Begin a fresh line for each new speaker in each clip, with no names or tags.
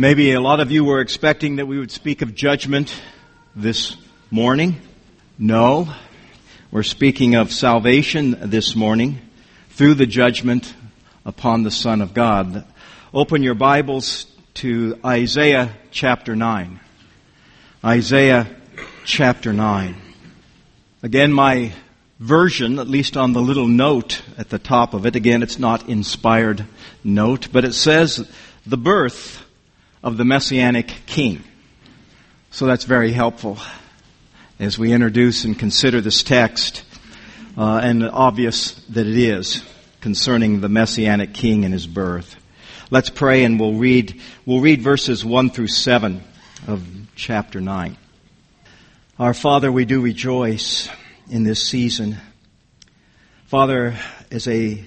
Maybe a lot of you were expecting that we would speak of judgment this morning. No, we're speaking of salvation this morning through the judgment upon the Son of God. Open your Bibles to Isaiah chapter 9. Isaiah chapter 9. Again, my version, at least on the little note at the top of it, again, it's not inspired note, but it says, the birth of the Messianic King. So that's very helpful as we introduce and consider this text, and obvious that it is concerning the Messianic King and his birth. Let's pray, and we'll read verses 1 through 7 of chapter 9. Our Father, we do rejoice in this season. Father, as a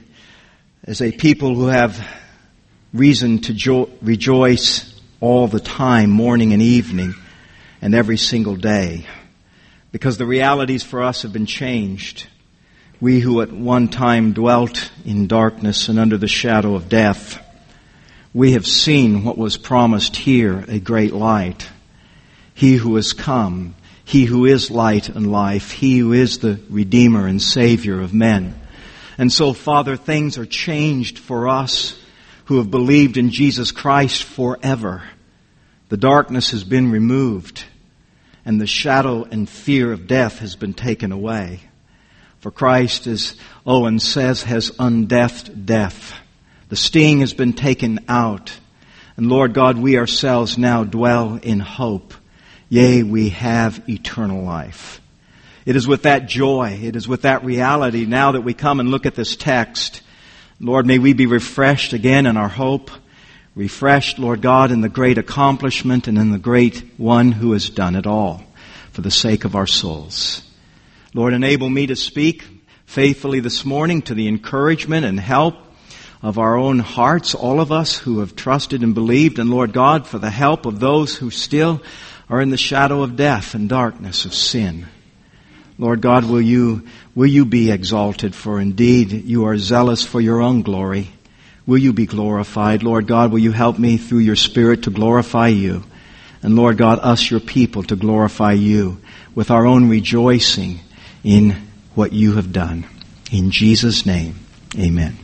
people who have reason to rejoice all the time, morning and evening, and every single day, because the realities for us have been changed. We who at one time dwelt in darkness and under the shadow of death, we have seen what was promised here, a great light. He who has come, He who is light and life, He who is the Redeemer and Savior of men. And so, Father, things are changed for us who have believed in Jesus Christ forever. The darkness has been removed, and the shadow and fear of death has been taken away. For Christ, as Owen says, has undeathed death. The sting has been taken out. And Lord God, we ourselves now dwell in hope. Yea, we have eternal life. It is with that joy, it is with that reality now that we come and look at this text. Lord, may we be refreshed again in our hope. Refreshed, Lord God, in the great accomplishment and in the great one who has done it all for the sake of our souls. Lord, enable me to speak faithfully this morning to the encouragement and help of our own hearts, all of us who have trusted and believed, and Lord God, for the help of those who still are in the shadow of death and darkness of sin. Lord God, will you be exalted, for indeed you are zealous for your own glory. Will you be glorified? Lord God, will you help me through your Spirit to glorify you? And Lord God, us, your people, to glorify you with our own rejoicing in what you have done. In Jesus' name, amen.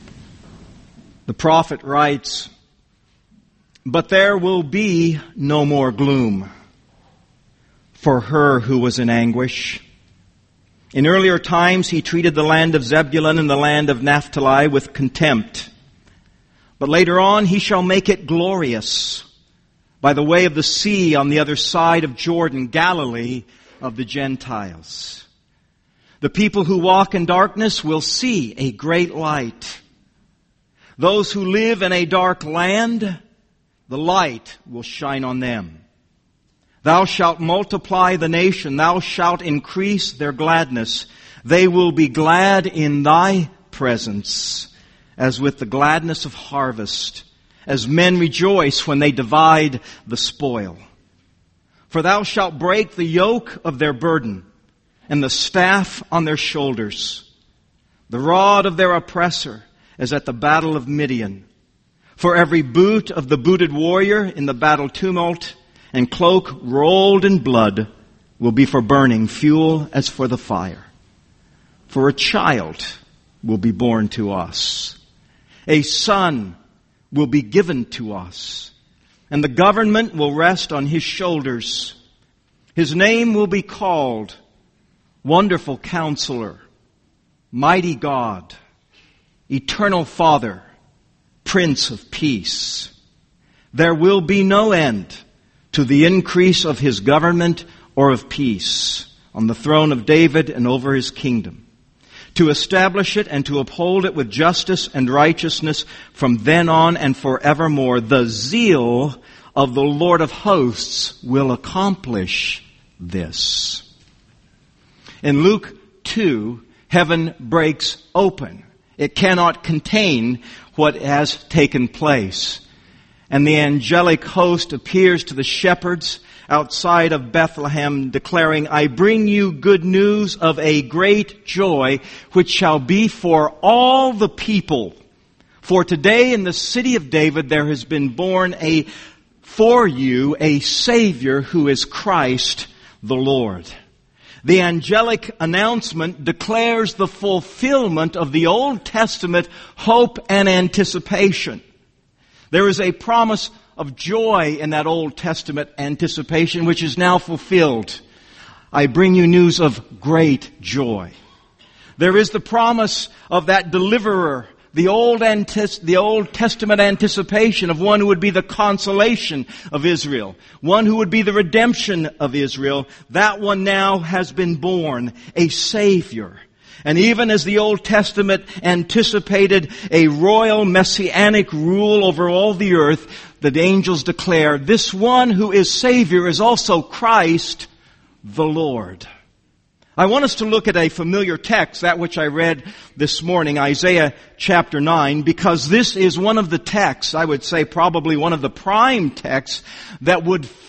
The prophet writes, "But there will be no more gloom for her who was in anguish. In earlier times he treated the land of Zebulun and the land of Naphtali with contempt. But later on he shall make it glorious by the way of the sea on the other side of Jordan, Galilee of the Gentiles. The people who walk in darkness will see a great light. Those who live in a dark land, the light will shine on them. Thou shalt multiply the nation. Thou shalt increase their gladness. They will be glad in thy presence, as with the gladness of harvest, as men rejoice when they divide the spoil. For thou shalt break the yoke of their burden, and the staff on their shoulders, the rod of their oppressor, as at the battle of Midian. For every boot of the booted warrior in the battle tumult, and cloak rolled in blood, will be for burning, fuel as for the fire. For a child will be born to us. A son will be given to us, and the government will rest on his shoulders. His name will be called Wonderful Counselor, Mighty God, Eternal Father, Prince of Peace. There will be no end to the increase of his government or of peace on the throne of David and over his kingdom, to establish it and to uphold it with justice and righteousness from then on and forevermore. The zeal of the Lord of hosts will accomplish this." In Luke 2, heaven breaks open. It cannot contain what has taken place. And the angelic host appears to the shepherds outside of Bethlehem, declaring, "I bring you good news of a great joy, which shall be for all the people. For today in the city of David there has been born a for you a Savior who is Christ the Lord. The angelic announcement declares the fulfillment of the Old Testament hope and anticipation. There is a promise of joy in that Old Testament anticipation which is now fulfilled. I bring you news of great joy. There is the promise of that deliverer, the Old Testament anticipation of one who would be the consolation of Israel, one who would be the redemption of Israel. That one now has been born, a Savior. And even as the Old Testament anticipated a royal messianic rule over all the earth, the angels declare, this one who is Savior is also Christ the Lord. I want us to look at a familiar text, that which I read this morning, Isaiah chapter 9, because this is one of the texts, I would say probably one of the prime texts, that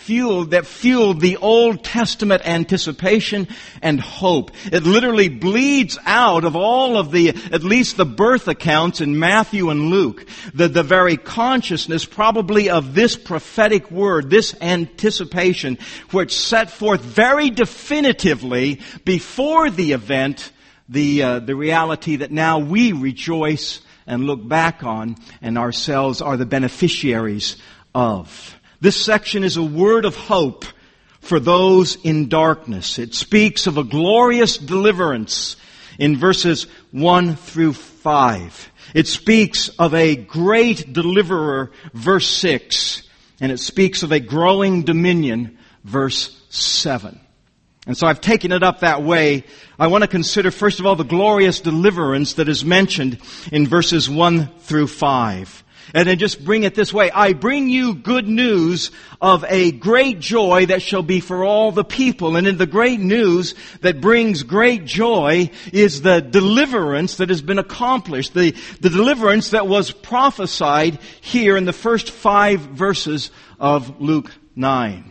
fueled the Old Testament anticipation and hope. It literally bleeds out of all of at least the birth accounts in Matthew and Luke, the very consciousness probably of this prophetic word, this anticipation, which set forth very definitively before the event, the reality that now we rejoice and look back on and ourselves are the beneficiaries of. This section is a word of hope for those in darkness. It speaks of a glorious deliverance in verses 1 through 5. It speaks of a great deliverer, verse 6. And it speaks of a growing dominion, verse 7. And so I've taken it up that way. I want to consider, first of all, the glorious deliverance that is mentioned in verses 1 through 5. And then just bring it this way. I bring you good news of a great joy that shall be for all the people. And in the great news that brings great joy is the deliverance that has been accomplished. The deliverance that was prophesied here in the first 5 verses of Luke 9.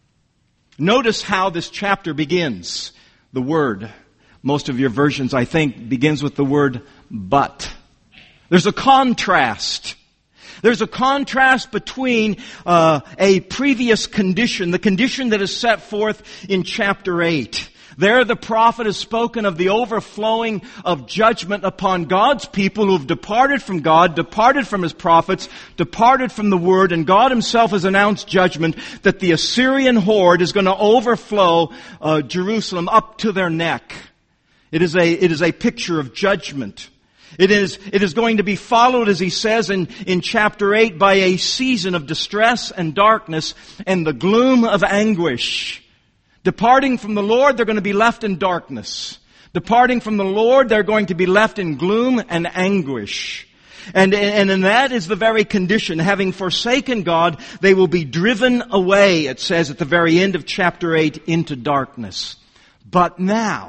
Notice how this chapter begins. The word, most of your versions, I think, begins with the word but. There's a contrast. There's a contrast between a previous condition, the condition that is set forth in chapter 8. There the prophet has spoken of the overflowing of judgment upon God's people who have departed from God, departed from His prophets, departed from the Word, and God Himself has announced judgment that the Assyrian horde is going to overflow Jerusalem up to their neck. It is a picture of judgment. It is going to be followed, as he says in chapter 8, by a season of distress and darkness and the gloom of anguish. Departing from the Lord, they're going to be left in darkness. Departing from the Lord, they're going to be left in gloom and anguish. And that is the very condition. Having forsaken God, they will be driven away, it says at the very end of chapter 8, into darkness. But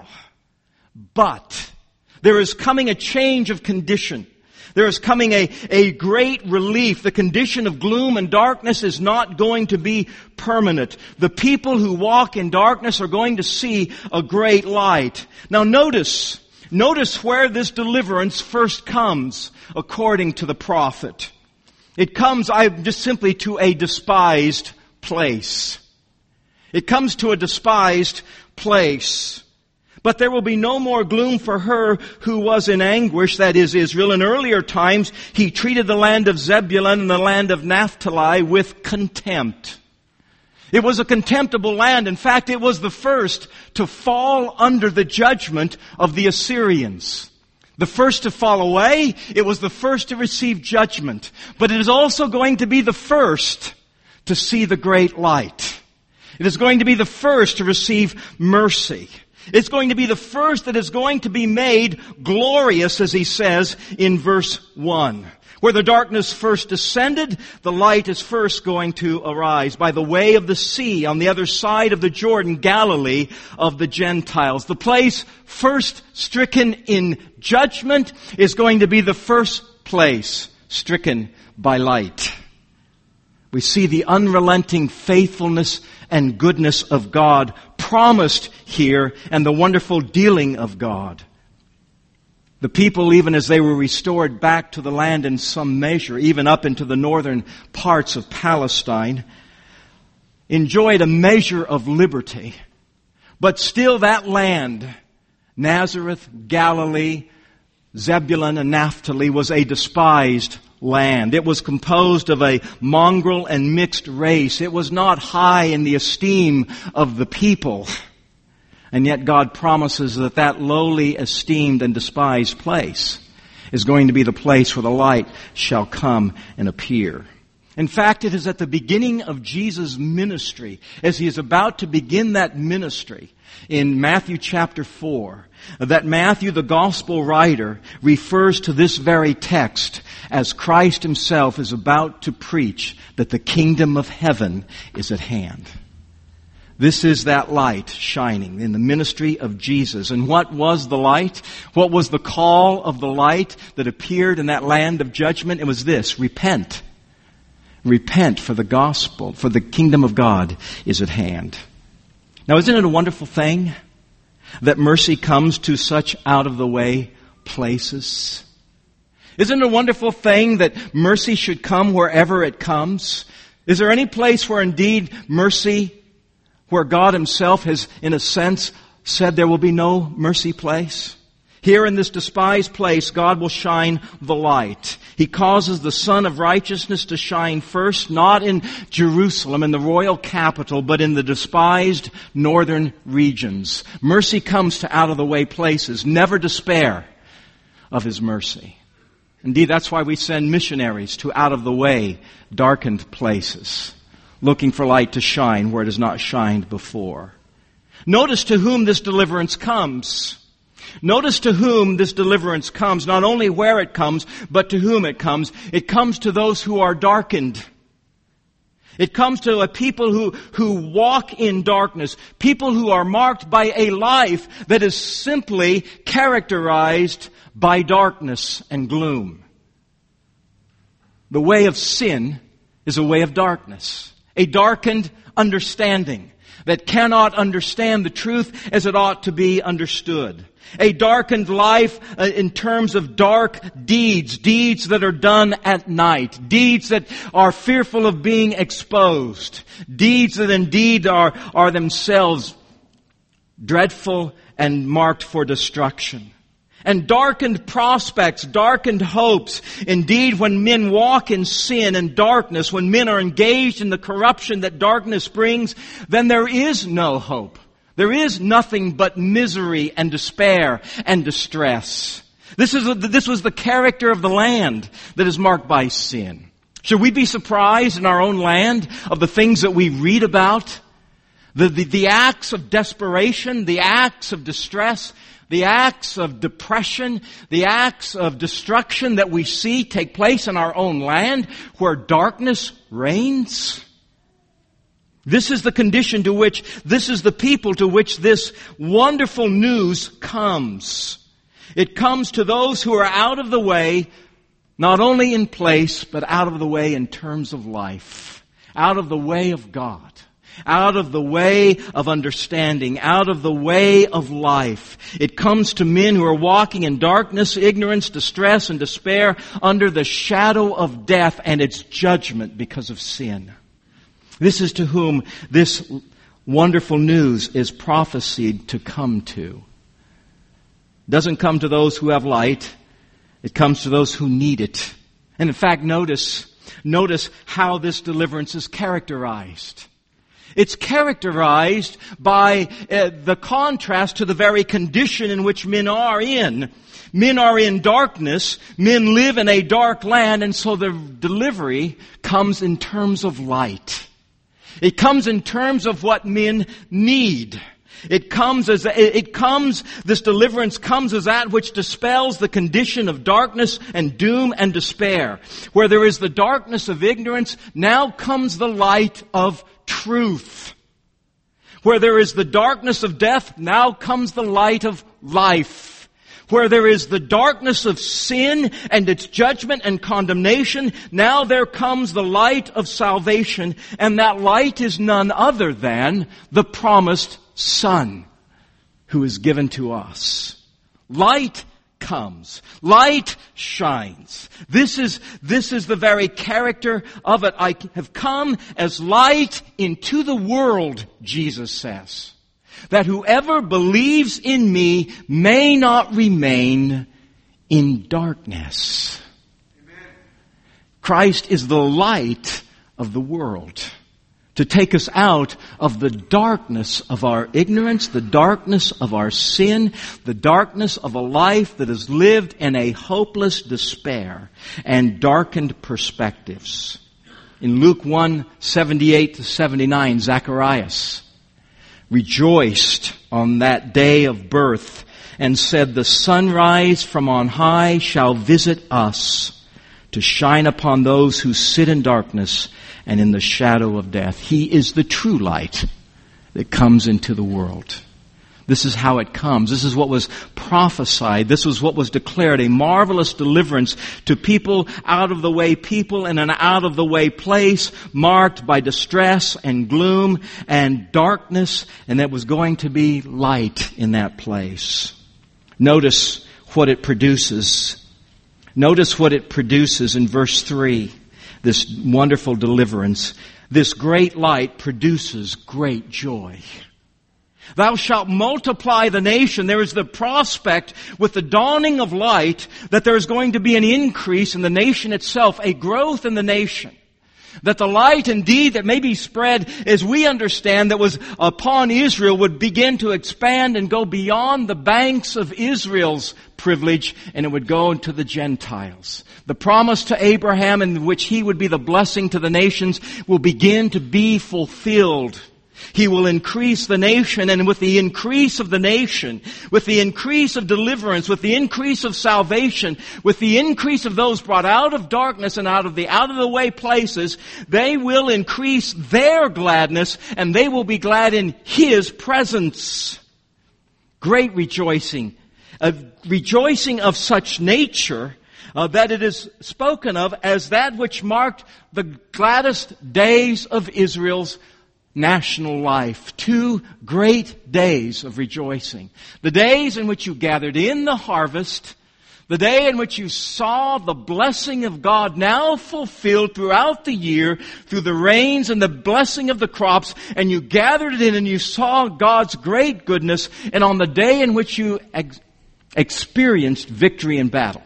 there is coming a change of condition. There is coming a great relief. The condition of gloom and darkness is not going to be permanent. The people who walk in darkness are going to see a great light. Now notice where this deliverance first comes, according to the prophet. It comes just simply to a despised place. It comes to a despised place. But there will be no more gloom for her who was in anguish, that is Israel. In earlier times, he treated the land of Zebulun and the land of Naphtali with contempt. It was a contemptible land. In fact, it was the first to fall under the judgment of the Assyrians. The first to fall away, it was the first to receive judgment. But it is also going to be the first to see the great light. It is going to be the first to receive mercy. It's going to be the first that is going to be made glorious, as he says in verse 1. Where the darkness first descended, the light is first going to arise by the way of the sea on the other side of the Jordan, Galilee of the Gentiles. The place first stricken in judgment is going to be the first place stricken by light. We see the unrelenting faithfulness and goodness of God promised here and the wonderful dealing of God. The people, even as they were restored back to the land in some measure, even up into the northern parts of Palestine, enjoyed a measure of liberty. But still that land, Nazareth, Galilee, Zebulun and Naphtali, was a despised land. It was composed of a mongrel and mixed race. It was not high in the esteem of the people. And yet God promises that that lowly, esteemed, and despised place is going to be the place where the light shall come and appear. In fact, it is at the beginning of Jesus' ministry, as He is about to begin that ministry, in Matthew chapter 4, that Matthew, the gospel writer, refers to this very text as Christ Himself is about to preach that the kingdom of heaven is at hand. This is that light shining in the ministry of Jesus. And what was the light? What was the call of the light that appeared in that land of judgment? It was this: repent. Repent, for the gospel, for the kingdom of God is at hand. Now, isn't it a wonderful thing that mercy comes to such out-of-the-way places? Isn't it a wonderful thing that mercy should come wherever it comes? Is there any place where indeed mercy, where God Himself has, in a sense, said there will be no mercy place? Here in this despised place, God will shine the light. He causes the Sun of Righteousness to shine first, not in Jerusalem, in the royal capital, but in the despised northern regions. Mercy comes to out-of-the-way places. Never despair of His mercy. Indeed, that's why we send missionaries to out-of-the-way, darkened places, looking for light to shine where it has not shined before. Notice to whom this deliverance comes. Notice to whom this deliverance comes, not only where it comes, but to whom it comes. It comes to those who are darkened. It comes to a people who walk in darkness, people who are marked by a life that is simply characterized by darkness and gloom. The way of sin is a way of darkness, a darkened understanding that cannot understand the truth as it ought to be understood. A darkened life in terms of dark deeds that are done at night, deeds that are fearful of being exposed, deeds that indeed are themselves dreadful and marked for destruction. And darkened prospects, darkened hopes. Indeed, when men walk in sin and darkness, when men are engaged in the corruption that darkness brings, then there is no hope. There is nothing but misery and despair and distress. This was the character of the land that is marked by sin. Should we be surprised in our own land of the things that we read about? The acts of desperation, the acts of distress, the acts of depression, the acts of destruction that we see take place in our own land where darkness reigns? This is the condition to which, this is the people to which this wonderful news comes. It comes to those who are out of the way, not only in place, but out of the way in terms of life. Out of the way of God. Out of the way of understanding. Out of the way of life. It comes to men who are walking in darkness, ignorance, distress, and despair under the shadow of death and its judgment because of sin. This is to whom this wonderful news is prophesied to come to. It doesn't come to those who have light. It comes to those who need it. And in fact, notice how this deliverance is characterized. It's characterized by the contrast to the very condition in which men are in. Men are in darkness. Men live in a dark land, and so the delivery comes in terms of light. It comes in terms of what men need. This deliverance comes as that which dispels the condition of darkness and doom and despair. Where there is the darkness of ignorance, now comes the light of truth. Where there is the darkness of death, now comes the light of life. Where there is the darkness of sin and its judgment and condemnation, now there comes the light of salvation, and that light is none other than the promised Son who is given to us. Light comes. Light shines. This is the very character of it. I have come as light into the world, Jesus says, that whoever believes in me may not remain in darkness. Amen. Christ is the light of the world, to take us out of the darkness of our ignorance, the darkness of our sin, the darkness of a life that is lived in a hopeless despair and darkened perspectives. In Luke 1:78-79, Zacharias rejoiced on that day of birth and said, "The sunrise from on high shall visit us to shine upon those who sit in darkness and in the shadow of death." He is the true light that comes into the world. This is how it comes. This is what was prophesied. This was what was declared, a marvelous deliverance to people out of the way people in an out of the way place marked by distress and gloom and darkness, and that was going to be light in that place. Notice what it produces. Notice what it produces in verse 3. This wonderful deliverance. This great light produces great joy. Thou shalt multiply the nation. There is the prospect with the dawning of light that there is going to be an increase in the nation itself, a growth in the nation. That the light indeed that may be spread, as we understand, that was upon Israel would begin to expand and go beyond the banks of Israel's privilege, and it would go into the Gentiles. The promise to Abraham in which he would be the blessing to the nations will begin to be fulfilled. He will increase the nation, and with the increase of the nation, with the increase of deliverance, with the increase of salvation, with the increase of those brought out of darkness and out of the way places, they will increase their gladness, and they will be glad in His presence. Great rejoicing. A rejoicing of such nature that it is spoken of as that which marked the gladdest days of Israel's national life. 2 great days of rejoicing. The days in which you gathered in the harvest, the day in which you saw the blessing of God now fulfilled throughout the year through the rains and the blessing of the crops, and you gathered it in and you saw God's great goodness, and on the day in which you experienced victory in battle.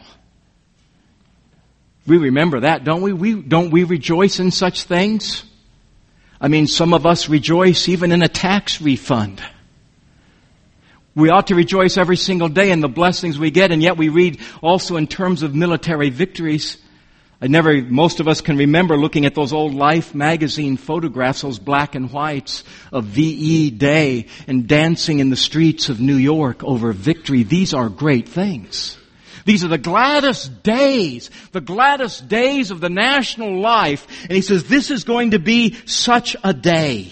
We remember that, don't we? Don't we rejoice in such things? I mean, some of us rejoice even in a tax refund. We ought to rejoice every single day in the blessings we get, and yet we read also in terms of military victories. Most of us can remember looking at those old Life magazine photographs, those black and whites of VE Day, and dancing in the streets of New York over victory. These are great things. These are the gladdest days of the national life. And he says, this is going to be such a day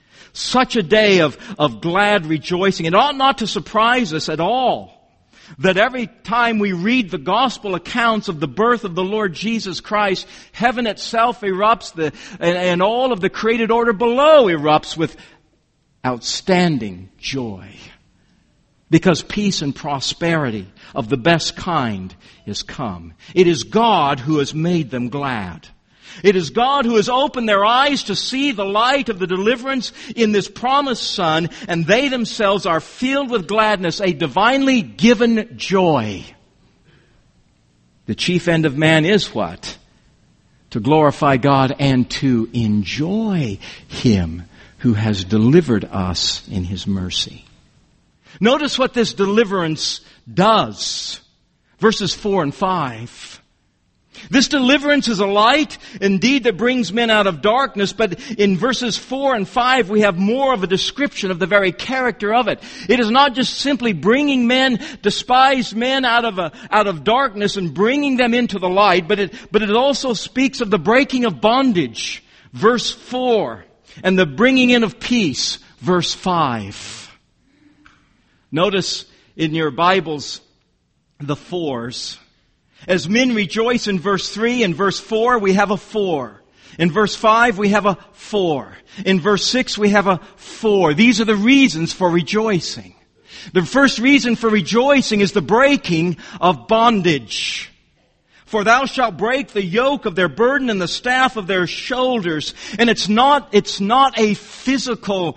of glad rejoicing. It ought not to surprise us at all that every time we read the gospel accounts of the birth of the Lord Jesus Christ, heaven itself erupts, and all of the created order below erupts with outstanding joy. Because peace and prosperity of the best kind is come. It is God who has made them glad. It is God who has opened their eyes to see the light of the deliverance in this promised Son, and they themselves are filled with gladness, a divinely given joy. The chief end of man is what? To glorify God and to enjoy Him who has delivered us in His mercy. Notice what this deliverance does. Verses 4 and 5. This deliverance is a light, indeed, that brings men out of darkness, but in verses 4 and 5 we have more of a description of the very character of it. It is not just simply bringing men, despised men out of darkness and bringing them into the light, but it also speaks of the breaking of bondage, verse 4, and the bringing in of peace, verse 5. Notice in your Bibles the 4s. As men rejoice in verse 3, in verse 4 we have a 4. In verse 5 we have a 4. In verse 6 we have a 4. These are the reasons for rejoicing. The first reason for rejoicing is the breaking of bondage. For thou shalt break the yoke of their burden and the staff of their shoulders. And it's not a physical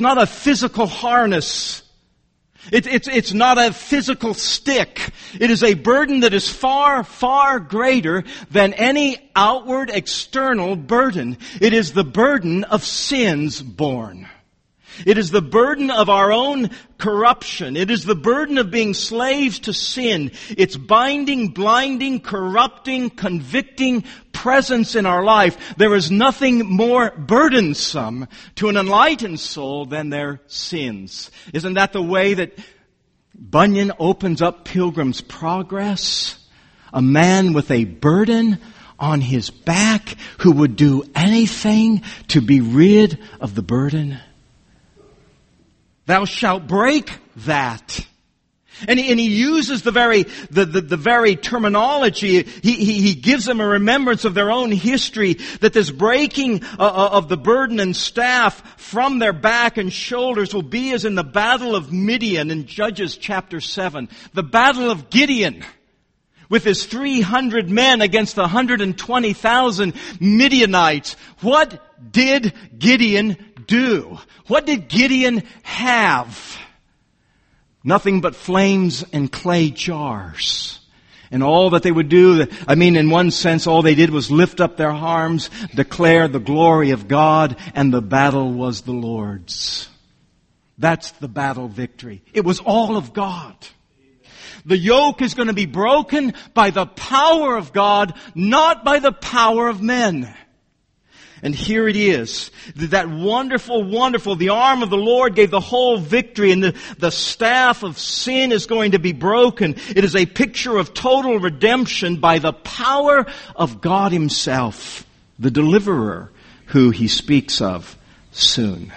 harness. It's not a physical stick. It is a burden that is far, far greater than any outward external burden. It is the burden of sins borne. It is the burden of our own corruption. It is the burden of being slaves to sin. Its binding, blinding, corrupting, convicting presence in our life. There is nothing more burdensome to an enlightened soul than their sins. Isn't that the way that Bunyan opens up Pilgrim's Progress? A man with a burden on his back who would do anything to be rid of the burden. Thou shalt break that. And he uses the very terminology. He gives them a remembrance of their own history, that this breaking of the burden and staff from their back and shoulders will be as in the battle of Midian in Judges chapter 7. The battle of Gideon with his 300 men against 120,000 Midianites. What did Gideon do? What did Gideon have? Nothing but flames and clay jars. And all that they would do, in one sense, all they did was lift up their arms, declare the glory of God, and the battle was the Lord's. That's the battle victory. It was all of God. The yoke is going to be broken by the power of God, not by the power of men. And here it is. That wonderful, the arm of the Lord gave the whole victory, and the staff of sin is going to be broken. It is a picture of total redemption by the power of God Himself, the deliverer who He speaks of soon.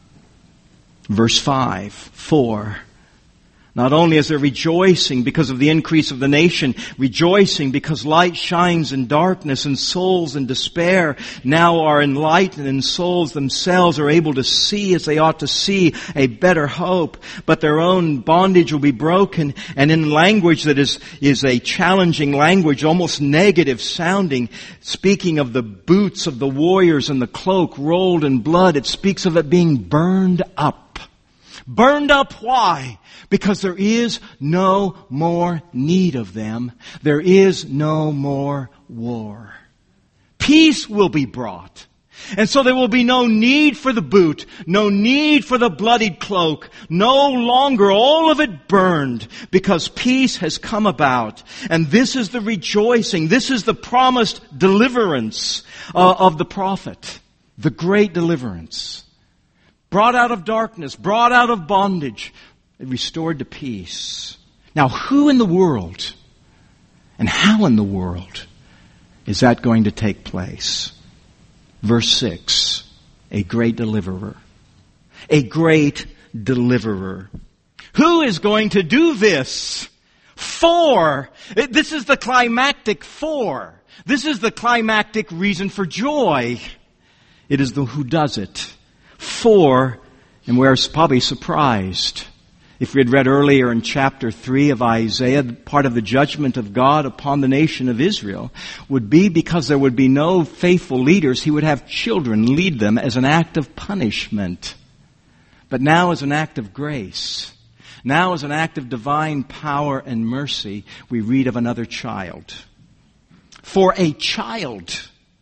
Verse 4. Not only is there rejoicing because of the increase of the nation, rejoicing because light shines in darkness and souls in despair now are enlightened and souls themselves are able to see as they ought to see a better hope. But their own bondage will be broken, and in language that is a challenging language, almost negative sounding, speaking of the boots of the warriors and the cloak rolled in blood, it speaks of it being burned up. Burned up, why? Because there is no more need of them. There is no more war. Peace will be brought. And so there will be no need for the boot, no need for the bloodied cloak, no longer all of it burned, because peace has come about. And this is the rejoicing, this is the promised deliverance of the prophet, the great deliverance. Brought out of darkness, brought out of bondage, restored to peace. Now, who in the world and how in the world is that going to take place? Verse 6, a great deliverer. A great deliverer. Who is going to do this? This is the climactic for. This is the climactic reason for joy. It is the who does it. And we're probably surprised. If we had read earlier in chapter 3 of Isaiah, part of the judgment of God upon the nation of Israel would be because there would be no faithful leaders, He would have children lead them as an act of punishment. But now as an act of grace, now as an act of divine power and mercy, we read of another child. For a child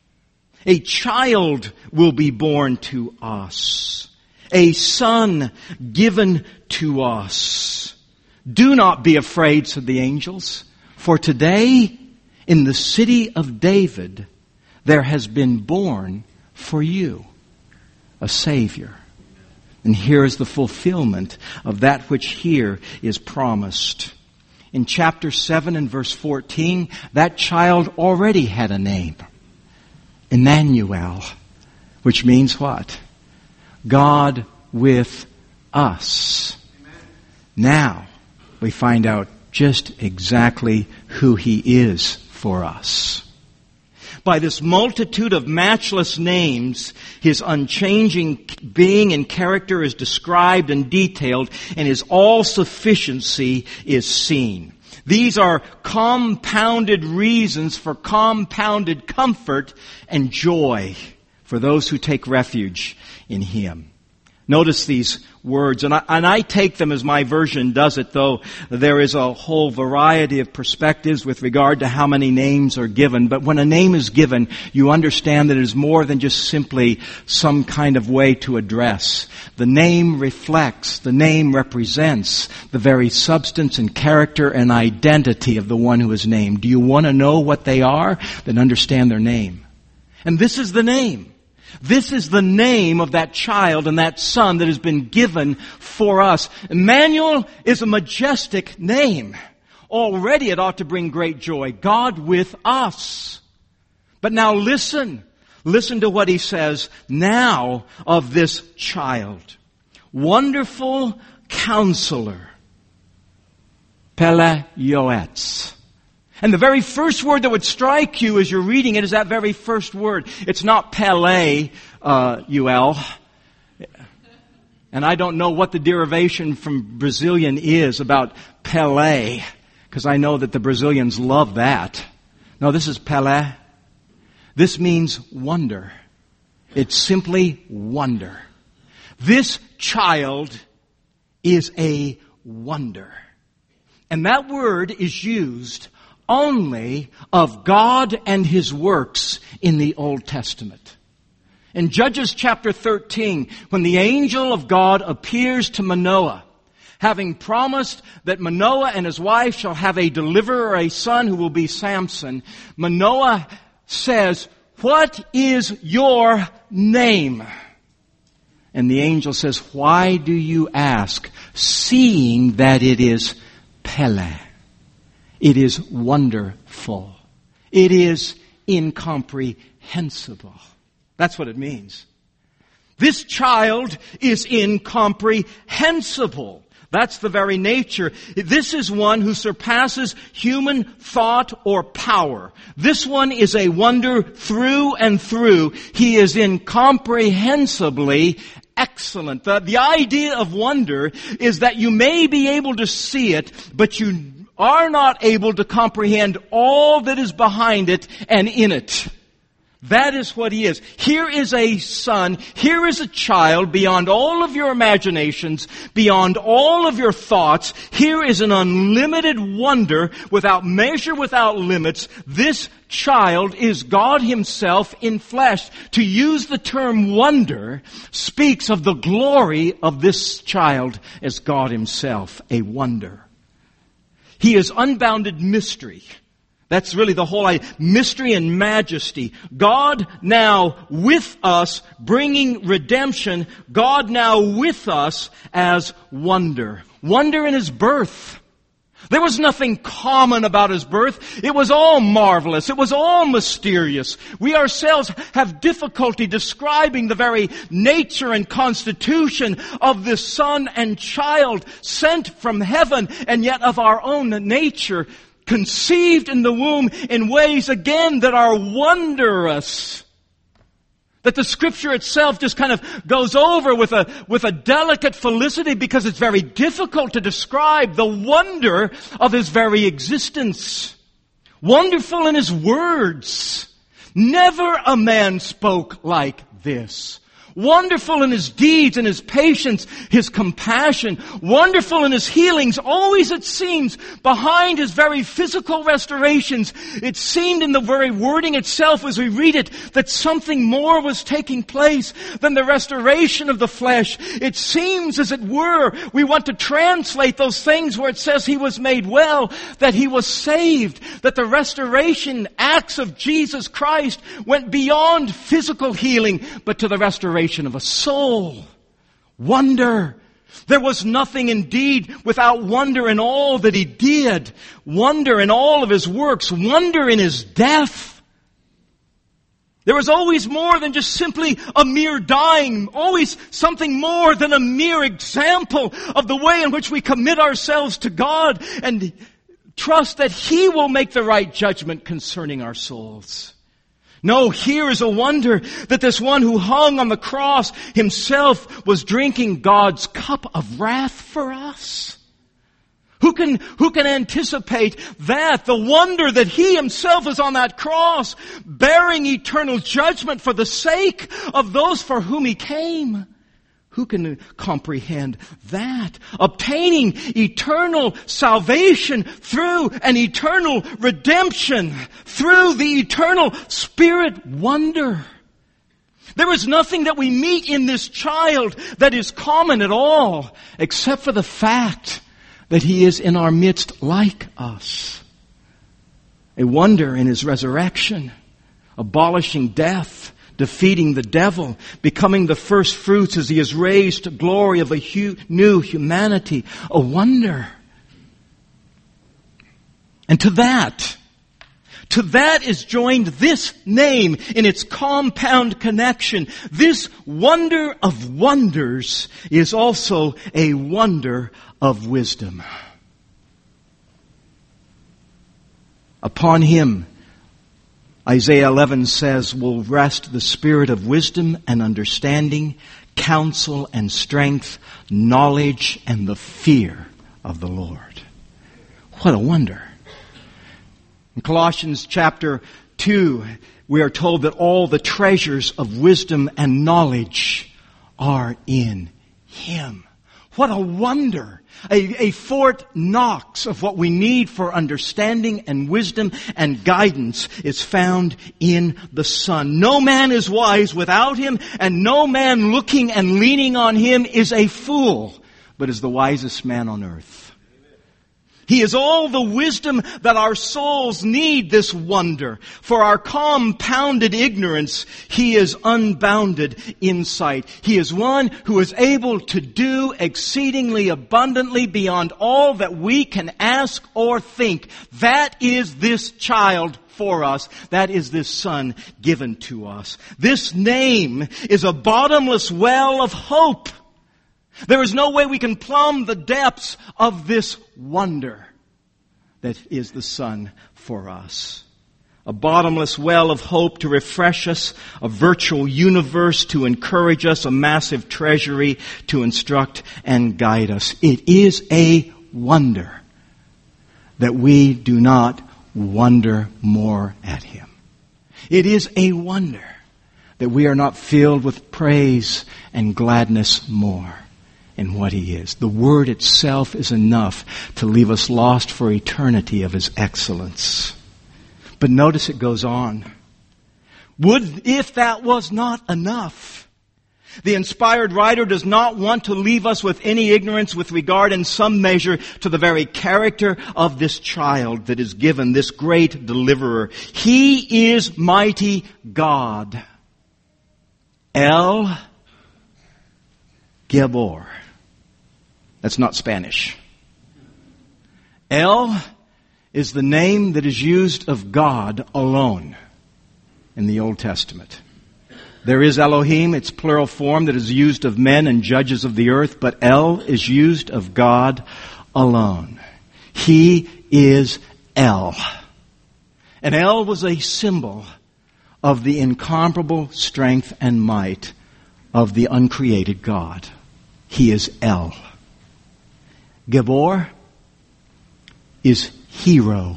will be born to us. A son given to us. Do not be afraid, said the angels, for today in the city of David there has been born for you a Savior. And here is the fulfillment of that which here is promised. In chapter 7 and verse 14, that child already had a name. Emmanuel, which means what? God with us. Amen. Now we find out just exactly who He is for us. By this multitude of matchless names, His unchanging being and character is described and detailed, and His all-sufficiency is seen. These are compounded reasons for compounded comfort and joy for those who take refuge in Him. Notice these words, and I take them as my version does it, though there is a whole variety of perspectives with regard to how many names are given. But when a name is given, you understand that it is more than just simply some kind of way to address. The name reflects, the name represents the very substance and character and identity of the one who is named. Do you want to know what they are? Then understand their name. And this is the name. This is the name of that child and that son that has been given for us. Emmanuel is a majestic name. Already it ought to bring great joy. God with us. But now listen. Listen to what he says now of this child. Wonderful Counselor. Pele Yoetz. And the very first word that would strike you as you're reading it is that very first word. It's not Pele, UL. And I don't know what the derivation from Brazilian is about Pelé, because I know that the Brazilians love that. No, this is Pelé. This means wonder. It's simply wonder. This child is a wonder. And that word is used only of God and His works in the Old Testament. In Judges chapter 13, when the angel of God appears to Manoah, having promised that Manoah and his wife shall have a deliverer, a son who will be Samson, Manoah says, "What is your name?" And the angel says, "Why do you ask, seeing that it is Pele?" It is wonderful. It is incomprehensible. That's what it means. This child is incomprehensible. That's the very nature. This is one who surpasses human thought or power. This one is a wonder through and through. He is incomprehensibly excellent. The idea of wonder is that you may be able to see it, but you are not able to comprehend all that is behind it and in it. That is what He is. Here is a son, here is a child beyond all of your imaginations, beyond all of your thoughts. Here is an unlimited wonder without measure, without limits. This child is God Himself in flesh. To use the term wonder speaks of the glory of this child as God Himself, a wonder. He is unbounded mystery. That's really the whole idea. Mystery and majesty. God now with us, bringing redemption. God now with us as wonder. Wonder in His birth. There was nothing common about His birth. It was all marvelous. It was all mysterious. We ourselves have difficulty describing the very nature and constitution of this son and child sent from heaven, and yet of our own nature, conceived in the womb in ways, again, that are wondrous. That the Scripture itself just kind of goes over with a delicate felicity because it's very difficult to describe the wonder of His very existence. Wonderful in His words. Never a man spoke like this. Wonderful in His deeds and His patience, His compassion. Wonderful in His healings. Always it seems behind His very physical restorations, it seemed in the very wording itself as we read it that something more was taking place than the restoration of the flesh. It seems as it were, we want to translate those things where it says He was made well, that He was saved, that the restoration acts of Jesus Christ went beyond physical healing, but to the restoration of a soul. Wonder. There was nothing indeed without wonder in all that He did. Wonder in all of His works. Wonder in His death. There was always more than just simply a mere dying. Always something more than a mere example of the way in which we commit ourselves to God and trust that He will make the right judgment concerning our souls. No, here is a wonder that this one who hung on the cross himself was drinking God's cup of wrath for us. Who can anticipate that? The wonder that He Himself is on that cross, bearing eternal judgment for the sake of those for whom He came. Who can comprehend that? Obtaining eternal salvation through an eternal redemption, through the eternal Spirit wonder. There is nothing that we meet in this child that is common at all, except for the fact that He is in our midst like us. A wonder in His resurrection, abolishing death, defeating the devil, becoming the first fruits as He is raised to glory of a new humanity. A wonder. And to that is joined this name in its compound connection. This wonder of wonders is also a wonder of wisdom. Upon Him, Isaiah 11 says, will rest the spirit of wisdom and understanding, counsel and strength, knowledge and the fear of the Lord. What a wonder. In Colossians chapter 2, we are told that all the treasures of wisdom and knowledge are in Him. What a wonder. A Fort Knox of what we need for understanding and wisdom and guidance is found in the Son. No man is wise without Him, and no man looking and leaning on Him is a fool, but is the wisest man on earth. He is all the wisdom that our souls need, this wonder. For our compounded ignorance, He is unbounded insight. He is one who is able to do exceedingly abundantly beyond all that we can ask or think. That is this child for us. That is this Son given to us. This name is a bottomless well of hope. There is no way we can plumb the depths of this wonder that is the Son for us. A bottomless well of hope to refresh us, a virtual universe to encourage us, a massive treasury to instruct and guide us. It is a wonder that we do not wonder more at Him. It is a wonder that we are not filled with praise and gladness more in what He is. The Word itself is enough to leave us lost for eternity of His excellence. But notice it goes on. If that was not enough, the inspired writer does not want to leave us with any ignorance with regard in some measure to the very character of this child that is given, this great deliverer. He is mighty God. El Gabor. That's not Spanish. El is the name that is used of God alone in the Old Testament. There is Elohim, its plural form, that is used of men and judges of the earth, but El is used of God alone. He is El. And El was a symbol of the incomparable strength and might of the uncreated God. He is El. Gabor is hero.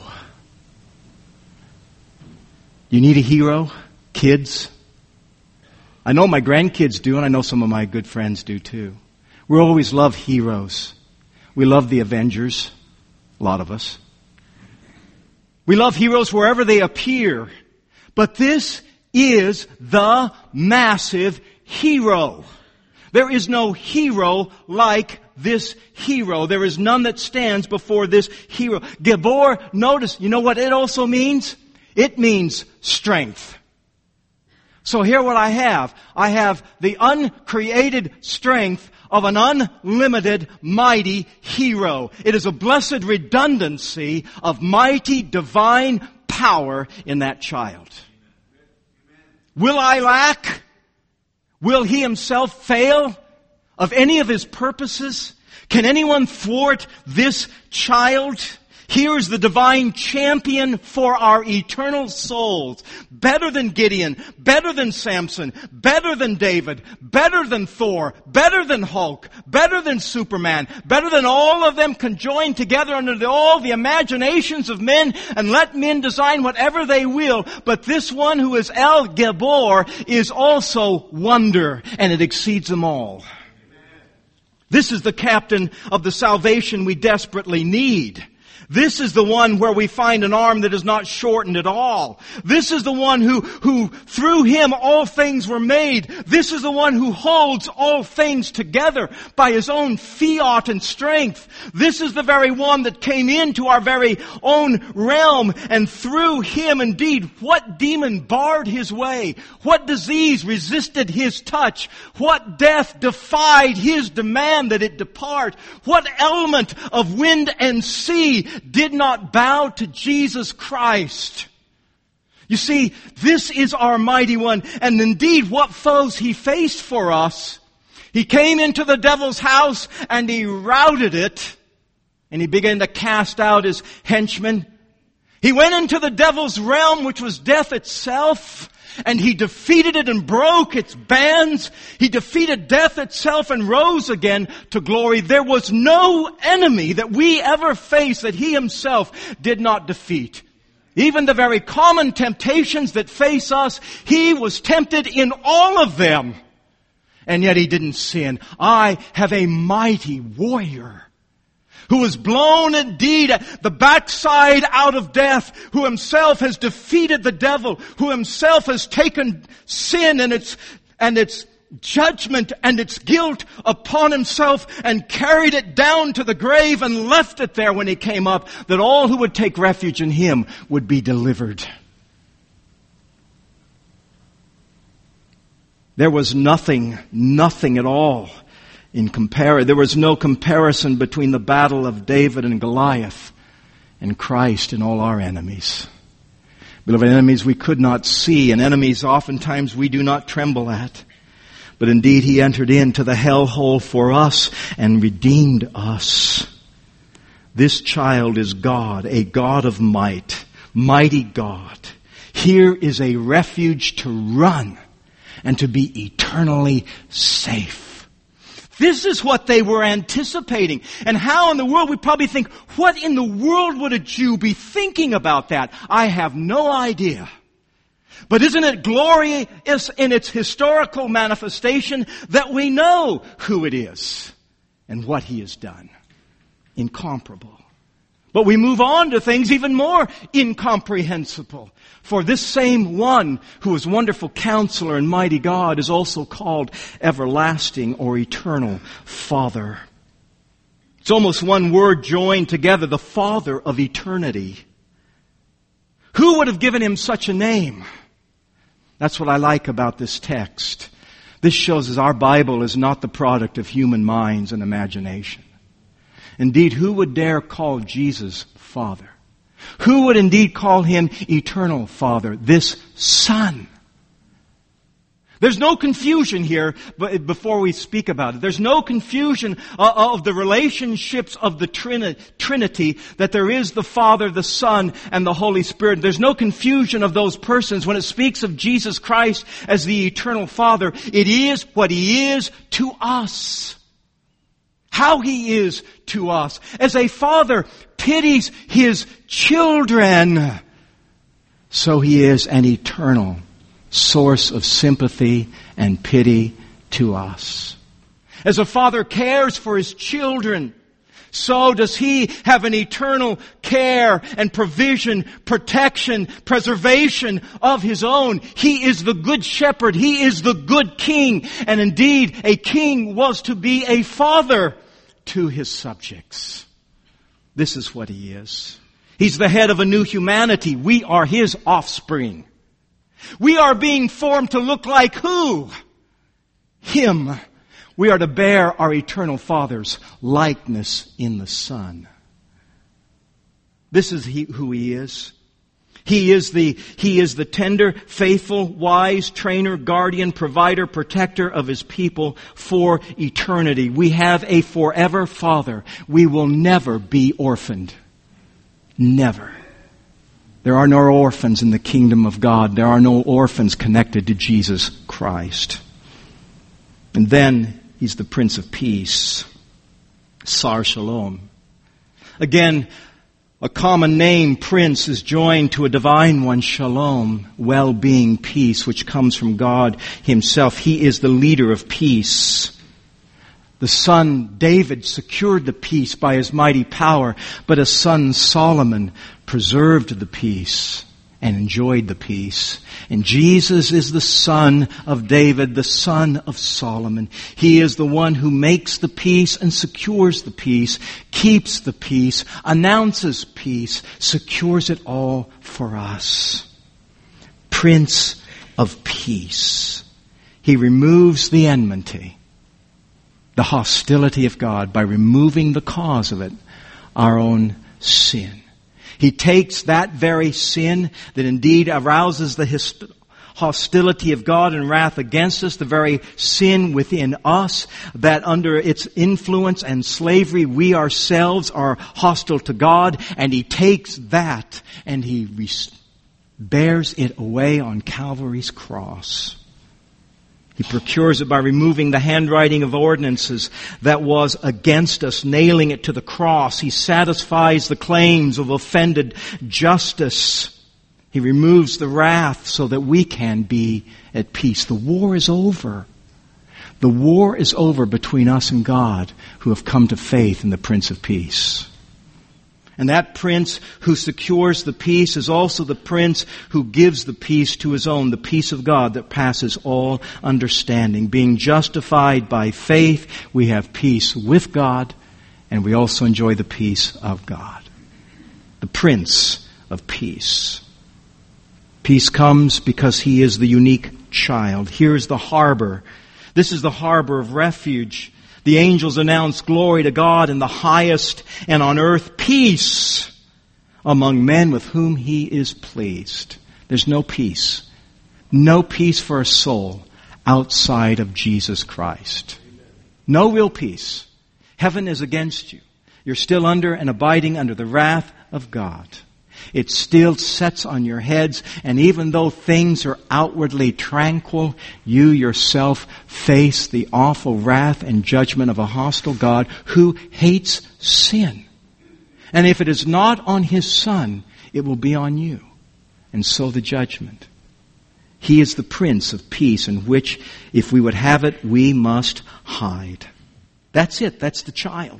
You need a hero, kids? I know my grandkids do, and I know some of my good friends do too. We always love heroes. We love the Avengers, a lot of us. We love heroes wherever they appear. But this is the massive hero. There is no hero like this hero. There is none that stands before this hero. Gabor, notice, you know what it also means? It means strength. So here what I have. I have the uncreated strength of an unlimited, mighty hero. It is a blessed redundancy of mighty, divine power in that child. Will I lack? Will He Himself fail of any of His purposes? Can anyone thwart this child? Here is the divine champion for our eternal souls. Better than Gideon, better than Samson, better than David, better than Thor, better than Hulk, better than Superman, better than all of them conjoined together under all the imaginations of men, and let men design whatever they will. But this one who is El Gabor is also wonder, and it exceeds them all. This is the captain of the salvation we desperately need. This is the one where we find an arm that is not shortened at all. This is the one who through him all things were made. This is the one who holds all things together by his own fiat and strength. This is the very one that came into our very own realm, and through him indeed, what demon barred his way? What disease resisted his touch? What death defied his demand that it depart? What element of wind and sea did not bow to Jesus Christ? You see, this is our mighty one. And indeed, what foes he faced for us. He came into the devil's house and he routed it. And he began to cast out his henchmen. He went into the devil's realm, which was death itself. And he defeated it and broke its bands. He defeated death itself and rose again to glory. There was no enemy that we ever faced that he himself did not defeat. Even the very common temptations that face us, he was tempted in all of them. And yet he didn't sin. I have a mighty warrior who was blown indeed at the backside out of death, who himself has defeated the devil, who himself has taken sin and its judgment and its guilt upon himself and carried it down to the grave and left it there when he came up, that all who would take refuge in him would be delivered. There was nothing at all there was no comparison between the battle of David and Goliath and Christ and all our enemies. Beloved, enemies we could not see, and enemies oftentimes we do not tremble at. But indeed he entered into the hellhole for us and redeemed us. This child is God, a God of might, mighty God. Here is a refuge to run and to be eternally safe. This is what they were anticipating. And how in the world, we probably think, what in the world would a Jew be thinking about that? I have no idea. But isn't it glorious in its historical manifestation that we know who it is and what he has done? Incomparable. But we move on to things even more incomprehensible. For this same one who is wonderful counselor and mighty God is also called everlasting or eternal Father. It's almost one word joined together, the Father of eternity. Who would have given him such a name? That's what I like about this text. This shows us our Bible is not the product of human minds and imagination. Indeed, who would dare call Jesus Father? Who would indeed call him Eternal Father? This Son. There's no confusion here before we speak about it. There's no confusion of the relationships of the Trinity, that there is the Father, the Son, and the Holy Spirit. There's no confusion of those persons when it speaks of Jesus Christ as the Eternal Father. It is what he is to us. How he is to us. As a father pities his children, so he is an eternal source of sympathy and pity to us. As a father cares for his children, so does he have an eternal care and provision, protection, preservation of his own. He is the good shepherd. He is the good king. And indeed, a king was to be a father to his subjects. This is what he is. He's the head of a new humanity. We are his offspring. We are being formed to look like who? Him. We are to bear our eternal Father's likeness in the Son. This is who he is. He is the tender, faithful, wise trainer, guardian, provider, protector of his people for eternity. We have a forever Father. We will never be orphaned. Never. There are no orphans in the kingdom of God. There are no orphans connected to Jesus Christ. And then He's the Prince of Peace. Sar Shalom. Again, a common name, Prince, is joined to a divine one, Shalom, well-being, peace, which comes from God Himself. He is the leader of peace. The son David secured the peace by his mighty power, but his son Solomon preserved the peace and enjoyed the peace. And Jesus is the son of David, the son of Solomon. He is the one who makes the peace and secures the peace, keeps the peace, announces peace, secures it all for us. Prince of Peace. He removes the enmity, the hostility of God, by removing the cause of it, our own sin. He takes that very sin that indeed arouses the hostility of God and wrath against us, the very sin within us, that under its influence and slavery we ourselves are hostile to God, and He takes that and He bears it away on Calvary's cross. He procures it by removing the handwriting of ordinances that was against us, nailing it to the cross. He satisfies the claims of offended justice. He removes the wrath so that we can be at peace. The war is over. The war is over between us and God, who have come to faith in the Prince of Peace. And that Prince who secures the peace is also the Prince who gives the peace to His own, the peace of God that passes all understanding. Being justified by faith, we have peace with God, and we also enjoy the peace of God. The Prince of Peace. Peace comes because He is the unique child. Here's the harbor. This is the harbor of refuge. The angels announce glory to God in the highest, and on earth peace among men with whom He is pleased. There's no peace. No peace for a soul outside of Jesus Christ. No real peace. Heaven is against you. You're still under and abiding under the wrath of God. It still sets on your heads, and even though things are outwardly tranquil, you yourself face the awful wrath and judgment of a hostile God who hates sin. And if it is not on His Son, it will be on you. And so the judgment. He is the Prince of Peace, in which, if we would have it, we must hide. That's it. That's the child.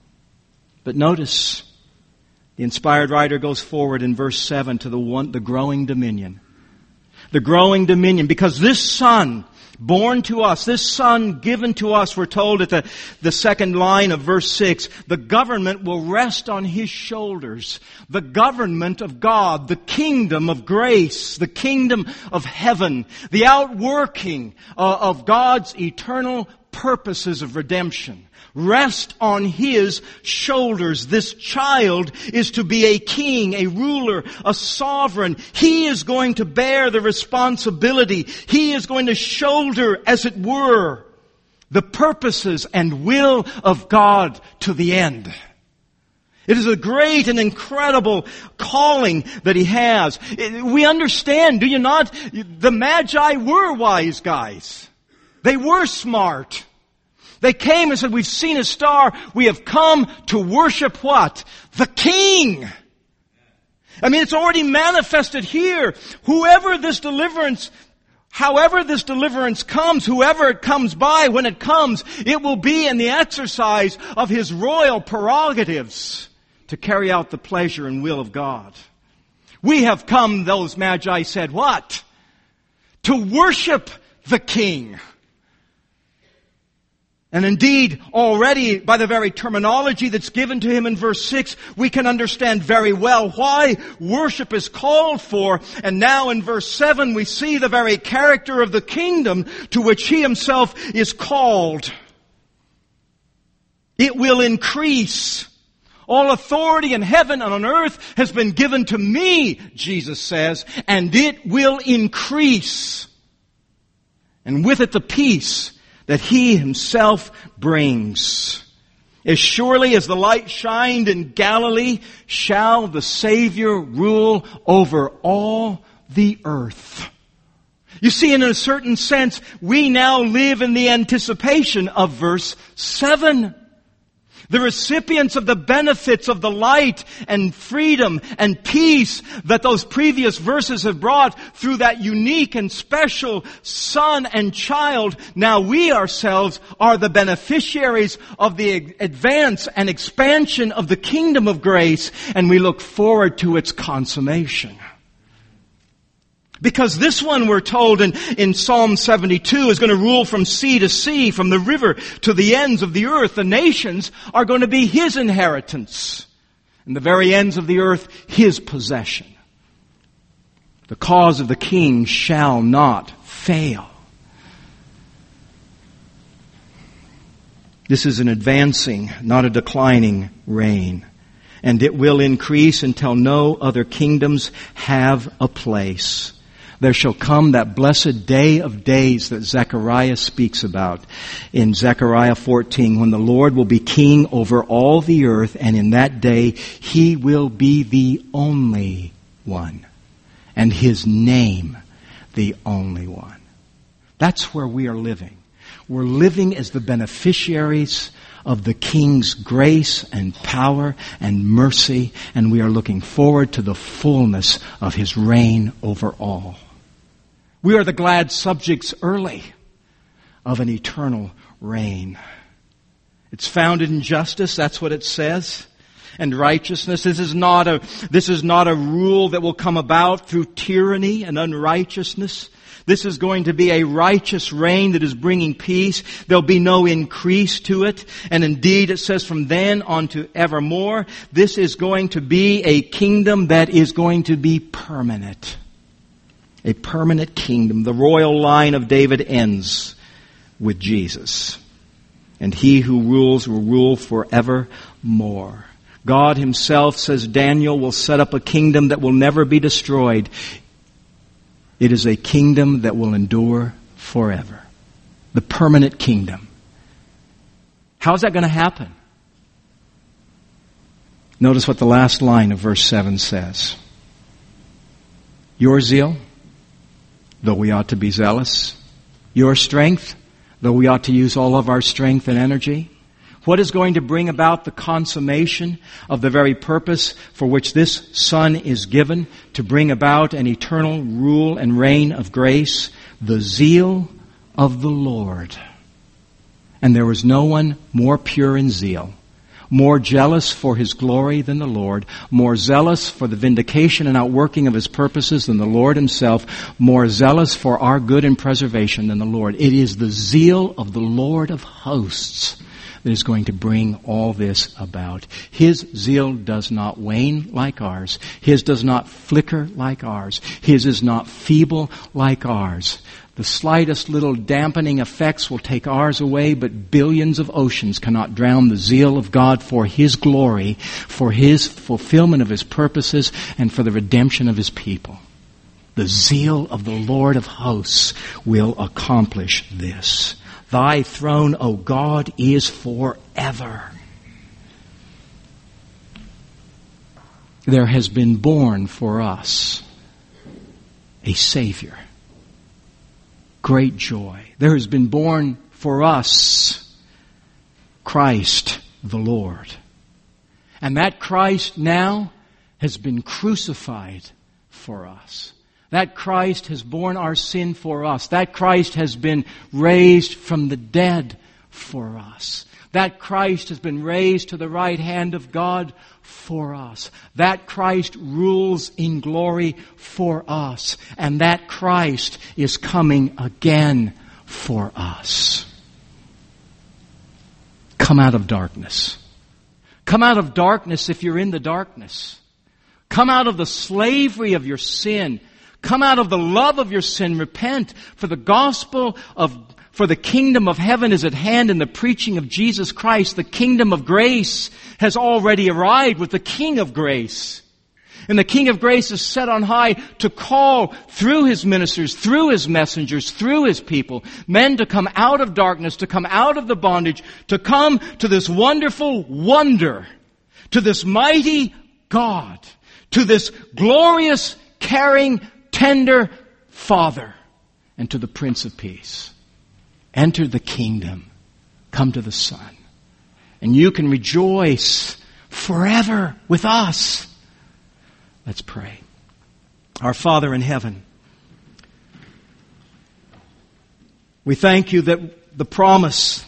But notice, the inspired writer goes forward in verse 7 to the growing dominion. The growing dominion, because this Son born to us, this Son given to us, we're told at the second line of verse 6, the government will rest on His shoulders. The government of God, the kingdom of grace, the kingdom of heaven, the outworking of God's eternal purposes of redemption. Rest on His shoulders. This child is to be a king, a ruler, a sovereign. He is going to bear the responsibility. He is going to shoulder, as it were, the purposes and will of God to the end. It is a great and incredible calling that He has. We understand, do you not? The Magi were wise guys. They were smart. They came and said, we've seen a star. We have come to worship what? The King. I mean, it's already manifested here. However this deliverance comes, whoever it comes by, when it comes, it will be in the exercise of His royal prerogatives to carry out the pleasure and will of God. We have come, those Magi said, what? To worship the King. And indeed, already by the very terminology that's given to Him in verse 6, we can understand very well why worship is called for. And now in verse 7, we see the very character of the kingdom to which He Himself is called. It will increase. All authority in heaven and on earth has been given to me, Jesus says, and it will increase. And with it the peace that He Himself brings. As surely as the light shined in Galilee, shall the Savior rule over all the earth. You see, in a certain sense, we now live in the anticipation of verse 7. The recipients of the benefits of the light and freedom and peace that those previous verses have brought through that unique and special Son and child, now we ourselves are the beneficiaries of the advance and expansion of the kingdom of grace, and we look forward to its consummation. Because this one, we're told in Psalm 72, is going to rule from sea to sea, from the river to the ends of the earth. The nations are going to be His inheritance, and the very ends of the earth His possession. The cause of the King shall not fail. This is an advancing, not a declining reign. And it will increase until no other kingdoms have a place. There shall come that blessed day of days that Zechariah speaks about in Zechariah 14, when the Lord will be king over all the earth, and in that day He will be the only one, and His name the only one. That's where we are living. We're living as the beneficiaries of the King's grace and power and mercy, and we are looking forward to the fullness of His reign over all. We are the glad subjects early of an eternal reign. It's founded in justice, that's what it says, and righteousness. This is not a rule that will come about through tyranny and unrighteousness. This is going to be a righteous reign that is bringing peace. There'll be no increase to it. And indeed, it says from then on to evermore, this is going to be a kingdom that is going to be permanent. A permanent kingdom. The royal line of David ends with Jesus. And He who rules will rule forevermore. God Himself, says Daniel, will set up a kingdom that will never be destroyed. It is a kingdom that will endure forever. The permanent kingdom. How is that going to happen? Notice what the last line of verse 7 says. Your zeal, though we ought to be zealous. Your strength, though we ought to use all of our strength and energy. What is going to bring about the consummation of the very purpose for which this Son is given, to bring about an eternal rule and reign of grace? The zeal of the Lord. And there was no one more pure in zeal, more jealous for His glory than the Lord, more zealous for the vindication and outworking of His purposes than the Lord Himself, more zealous for our good and preservation than the Lord. It is the zeal of the Lord of hosts that is going to bring all this about. His zeal does not wane like ours. His does not flicker like ours. His is not feeble like ours. The slightest little dampening effects will take ours away, but billions of oceans cannot drown the zeal of God for His glory, for His fulfillment of His purposes, and for the redemption of His people. The zeal of the Lord of hosts will accomplish this. Thy throne, O God, is forever. There has been born for us a Savior. Great joy. There has been born for us Christ the Lord. And that Christ now has been crucified for us. That Christ has borne our sin for us. That Christ has been raised from the dead for us. That Christ has been raised to the right hand of God for us. That Christ rules in glory for us. And that Christ is coming again for us. Come out of darkness. Come out of darkness if you're in the darkness. Come out of the slavery of your sin. Come out of the love of your sin. Repent, for the kingdom of heaven is at hand in the preaching of Jesus Christ. The kingdom of grace has already arrived with the King of grace. And the King of grace is set on high to call through His ministers, through His messengers, through His people, men to come out of darkness, to come out of the bondage, to come to this wonderful wonder, to this mighty God, to this glorious, caring, tender Father, and to the Prince of Peace. Enter the kingdom. Come to the Son. And you can rejoice forever with us. Let's pray. Our Father in heaven, we thank You that the promise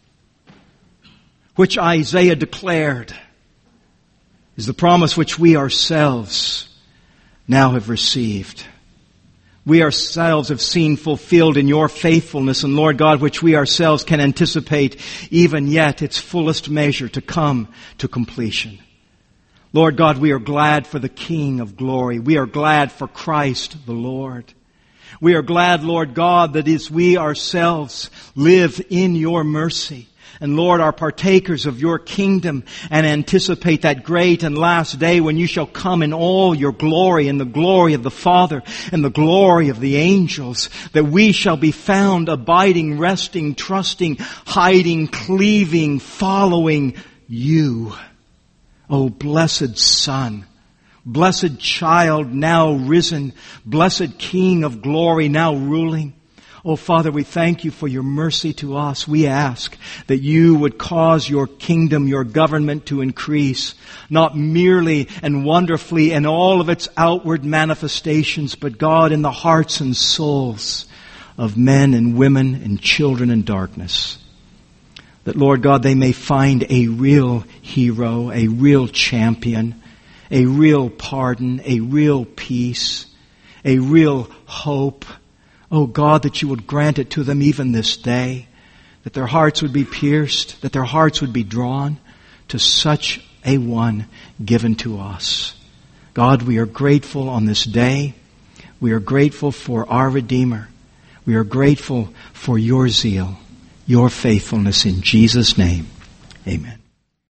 which Isaiah declared is the promise which we ourselves now have received. We ourselves have seen fulfilled in Your faithfulness, and Lord God, which we ourselves can anticipate even yet its fullest measure to come to completion. Lord God, we are glad for the King of glory. We are glad for Christ the Lord. We are glad, Lord God, that as we ourselves live in Your mercy, and Lord, are partakers of Your kingdom and anticipate that great and last day when You shall come in all Your glory and the glory of the Father and the glory of the angels, that we shall be found abiding, resting, trusting, hiding, cleaving, following You. O blessed Son, blessed child now risen, blessed King of glory now ruling. Oh, Father, we thank You for Your mercy to us. We ask that You would cause Your kingdom, Your government to increase, not merely and wonderfully in all of its outward manifestations, but God, in the hearts and souls of men and women and children in darkness. That, Lord God, they may find a real hero, a real champion, a real pardon, a real peace, a real hope. Oh God, that You would grant it to them even this day, that their hearts would be pierced, that their hearts would be drawn to such a one given to us. God, we are grateful on this day. We are grateful for our Redeemer. We are grateful for Your zeal, Your faithfulness in Jesus' name. Amen.